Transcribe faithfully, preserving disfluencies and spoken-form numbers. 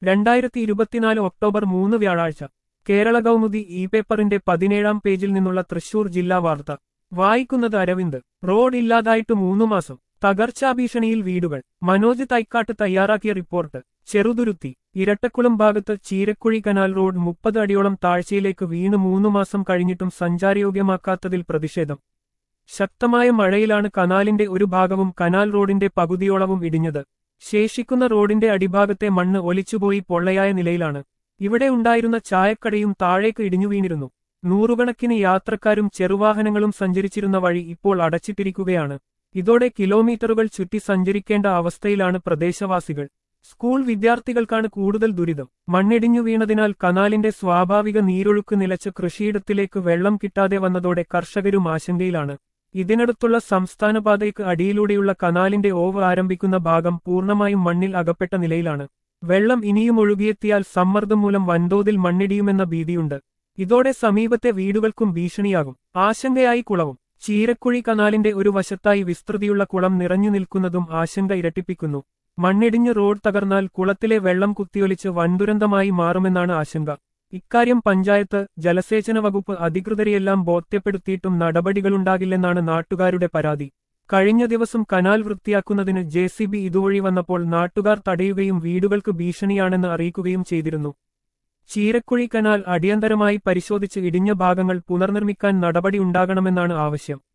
രണ്ടായിരത്തി ഇരുപത്തിനാല് ഒക്ടോബർ മൂന്ന് വ്യാഴാഴ്ച കേരള കൗമുദി ഇ പേപ്പറിന്റെ പതിനേഴാം പേജിൽ നിന്നുള്ള തൃശൂർ ജില്ലാ വാർത്ത വായിക്കുന്നത് അരവിന്ദ്. റോഡ് ഇല്ലാതായിട്ട് മൂന്നു മാസം, തകർച്ചാഭീഷണിയിൽ വീടുകൾ. മനോജ് തൈക്കാട്ട് തയ്യാറാക്കിയ റിപ്പോർട്ട്. ചെറുതുരുത്തി. ഇരട്ടക്കുളം ഭാഗത്ത് ചീരക്കുഴി കനാൽ റോഡ് മുപ്പത് അടിയോളം താഴ്ചയിലേക്ക് വീണ് മൂന്നു മാസം കഴിഞ്ഞിട്ടും സഞ്ചാരയോഗ്യമാക്കാത്തതിൽ പ്രതിഷേധം. ശക്തമായ മഴയിലാണ് കനാലിന്റെ ഒരു ഭാഗവും കനാൽ റോഡിന്റെ പകുതിയോളവും ഇടിഞ്ഞത്. ശേഷിക്കുന്ന റോഡിന്റെ അടിഭാഗത്തെ മണ്ണ് ഒലിച്ചുപോയി പൊള്ളയായ നിലയിലാണ്. ഇവിടെ ഉണ്ടായിരുന്ന ചായക്കടയും താഴേക്ക് ഇടിഞ്ഞു വീണിരുന്നു. നൂറുകണക്കിന് യാത്രക്കാരും ചെറുവാഹനങ്ങളും സഞ്ചരിച്ചിരുന്ന വഴി ഇപ്പോൾ അടച്ചിട്ടിരിക്കുകയാണ്. ഇതോടെ കിലോമീറ്ററുകൾ ചുറ്റി സഞ്ചരിക്കേണ്ട അവസ്ഥയിലാണ് പ്രദേശവാസികൾ. സ്കൂൾ വിദ്യാർത്ഥികൾക്കാണ് കൂടുതൽ ദുരിതം. മണ്ണിടിഞ്ഞു വീണതിനാൽ കനാലിന്റെ സ്വാഭാവിക നീരൊഴുക്ക് നിലച്ച് കൃഷിയിടത്തിലേക്ക് വെള്ളം കിട്ടാതെ വന്നതോടെ കർഷകരും ആശങ്കയിലാണ്. ഇതിനടുത്തുള്ള സംസ്ഥാനപാതയ്ക്ക് അടിയിലൂടെയുള്ള കനാലിന്റെ ഓവ് ആരംഭിക്കുന്ന ഭാഗം പൂർണ്ണമായും മണ്ണിൽ അകപ്പെട്ട നിലയിലാണ്. വെള്ളം ഇനിയും ഒഴുകിയെത്തിയാൽ സമ്മർദ്ദം മൂലം വൻതോതിൽ മണ്ണിടിയുമെന്ന ഭീതിയുണ്ട്. ഇതോടെ സമീപത്തെ വീടുകൾക്കും ഭീഷണിയാകും. ആശങ്കയായി കുളവും. ചീരക്കുഴി കനാലിന്റെ ഒരു വശത്തായി വിസ്തൃതിയുള്ള കുളം നിറഞ്ഞു നിൽക്കുന്നതും ആശങ്ക ഇരട്ടിപ്പിക്കുന്നു. മണ്ണിടിഞ്ഞ് റോഡ് തകർന്നാൽ കുളത്തിലെ വെള്ളം കുത്തിയൊലിച്ച് വൻദുരന്തമായി മാറുമെന്നാണ് ആശങ്ക. ഇക്കാര്യം പഞ്ചായത്ത്, ജലസേചന വകുപ്പ് അധികൃതരെയെല്ലാം ബോധ്യപ്പെടുത്തിയിട്ടും നടപടികളുണ്ടാകില്ലെന്നാണ് നാട്ടുകാരുടെ പരാതി. കഴിഞ്ഞ ദിവസം കനാൽ വൃത്തിയാക്കുന്നതിന് ജെ സി ബി ഇതുവഴി വന്നപ്പോൾ നാട്ടുകാർ തടയുകയും വീടുകൾക്ക് ഭീഷണിയാണെന്ന് അറിയിക്കുകയും ചെയ്തിരുന്നു. ചീരക്കുഴി കനാൽ അടിയന്തരമായി പരിശോധിച്ച് ഇടിഞ്ഞ ഭാഗങ്ങൾ പുനർനിർമ്മിക്കാൻ നടപടി ഉണ്ടാകണമെന്നാണ് ആവശ്യം.